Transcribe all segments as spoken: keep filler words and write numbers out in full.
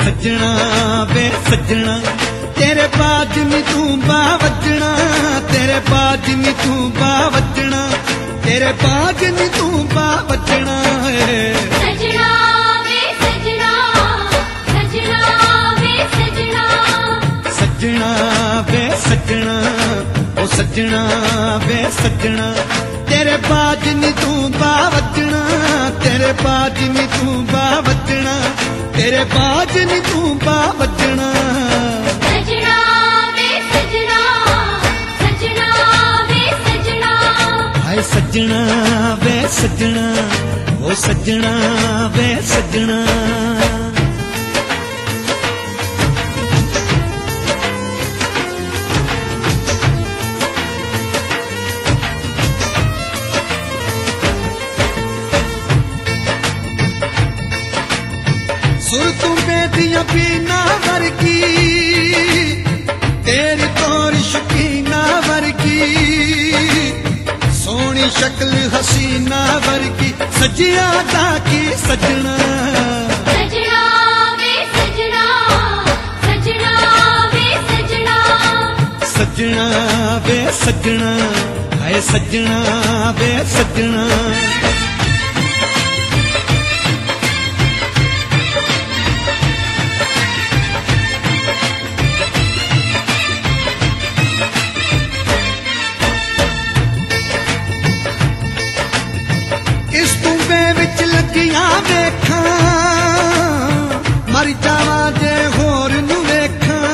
सजना वे सजना तेरे बाज नी तू बा वजना, तेरे बाज नी तू बा वजना, तेरे बाज नी तू बा वजना है। सजना वे सजना, सजना वे सजना, सजना वे सजना ओ सजना वे सजना तेरे बाज नी तू बा वजना, तेरे बाज नी तू बा वजना, तेरे बाज नी तू बा वजना। सजना वे सजना, सजना वे सजना, हाय सजना वे सजना ओ सजना वे सजना। सुर तू बेदियां पीना वर्गी, तेरी तोर शकीना वर्गी, सोनी शक्ल हसीना वर्गी, सजिया दा की सजना। सजना वे सजना, सजना वे सजना, सजना वे सजना हाय सजना वे सजना। इस तुम्बे विच लगियां वेखां, मर जावां जे होर नू वेखां,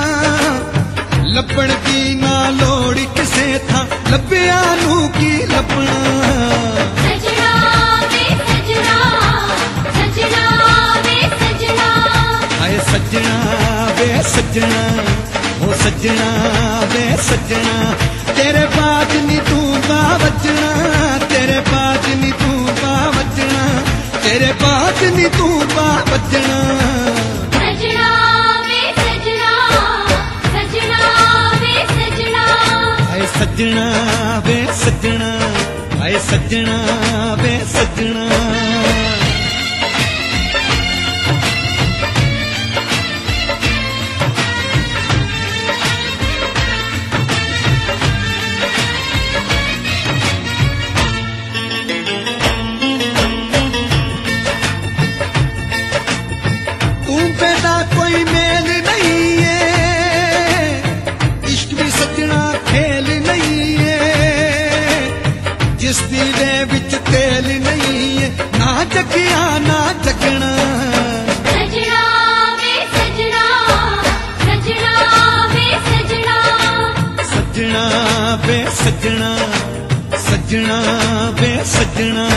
लभण दी ना लोड़ किसे थां, लभ्या नू की लभना। सजना वे सजना, सजना वे सजना, हाय सजना वे सजना ओ सजना वे सजना तेरे बाज नी तू बा वजना, तेरे बाज नी तू बा वजना, तेरे बाज नी तू बा वजना। सजना वे सजना, सजना वे सजना, हाय सजना वे सजना हाय सजना वे सजना। कोई मेल नहीं है, इश्क भी सजना खेल नहीं है, जिस दीवे विच तेल नहीं है, ना जगिया ना जगना। सजना वे सजना, सजना वे सजना, सजना वे सजना सजना वे सजना।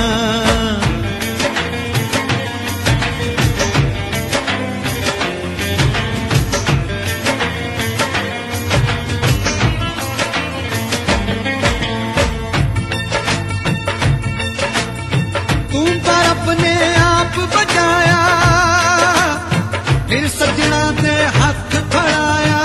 तू पर अपने आप बजाया, फिर सजना दे हाथ फड़ाया,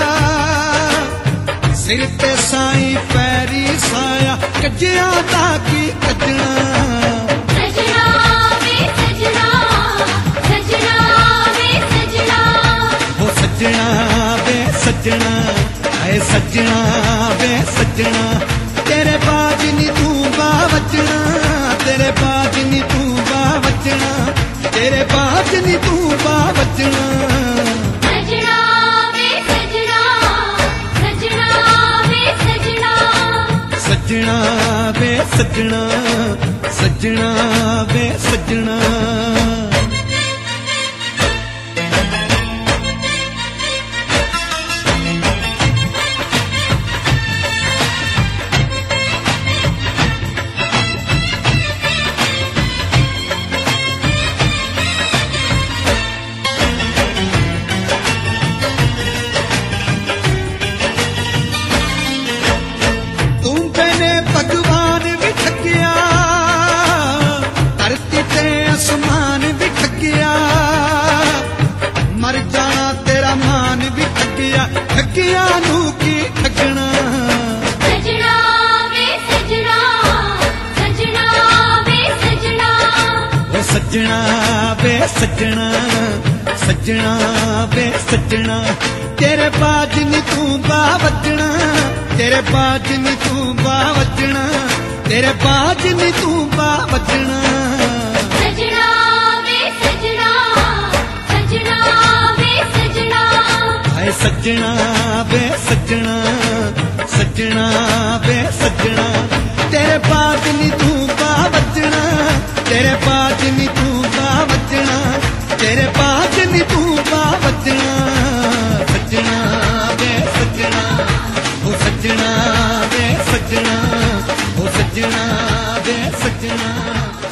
सिर ते साई पैरी साया, कजिया दा की कजना। सजना वे सजना, सजना वे सजना, ओ सजना वे सजना हाय सजना वे सजना तेरे बाज नी तू बा वजना, तेरे बाज नी तू बा वजना, तेरे बाज नी तू बा वजना। सजना वे सजना, सजना वे सजना, सजना वे सजना सजना वे सजना। भगवान भी ठगिया, धरती ते आसमान भी ठगिया, मर जाना तेरा मान भी ठगिया, ठगिया नू की ठगना। सजना वे सजना, सजना वे सजना, ओ सजना वे सजना सजना वे सजना तेरे बाज नी तू बा वजना तेरे बाज नी तू बा वजना तेरे बाज नी तू बा वजना सजना वे सजना सजना वे सजना हाय सजना वे सजना सजना वे सजना तेरे बाज नी तू बा वजना तेरे बाज नी तू बा वजना तेरे बाज नी तू बा वजना सजना वे सजना ओ सजना वे सजना ओ सजना वे सजना